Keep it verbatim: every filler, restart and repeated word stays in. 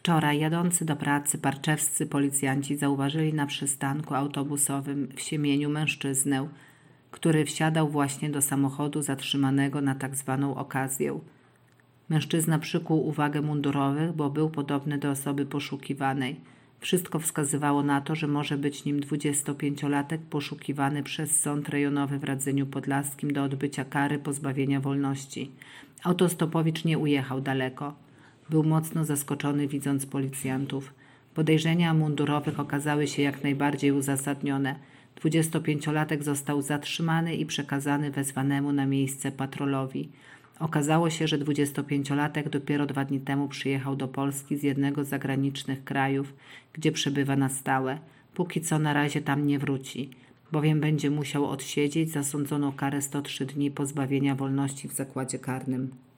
Wczoraj jadący do pracy parczewscy policjanci zauważyli na przystanku autobusowym w Siemieniu mężczyznę, który wsiadał właśnie do samochodu zatrzymanego na tak zwaną okazję. Mężczyzna przykuł uwagę mundurowych, bo był podobny do osoby poszukiwanej. Wszystko wskazywało na to, że może być nim dwudziestopięciolatek poszukiwany przez Sąd Rejonowy w Radzeniu Podlaskim do odbycia kary pozbawienia wolności. Autostopowicz nie ujechał daleko. Był mocno zaskoczony, widząc policjantów. Podejrzenia mundurowych okazały się jak najbardziej uzasadnione. Dwudziestopięciolatek został zatrzymany i przekazany wezwanemu na miejsce patrolowi. Okazało się, że dwudziestopięciolatek dopiero dwa dni temu przyjechał do Polski z jednego z zagranicznych krajów, gdzie przebywa na stałe. Póki co na razie tam nie wróci, bowiem będzie musiał odsiedzieć zasądzoną karę sto trzy dni pozbawienia wolności w zakładzie karnym.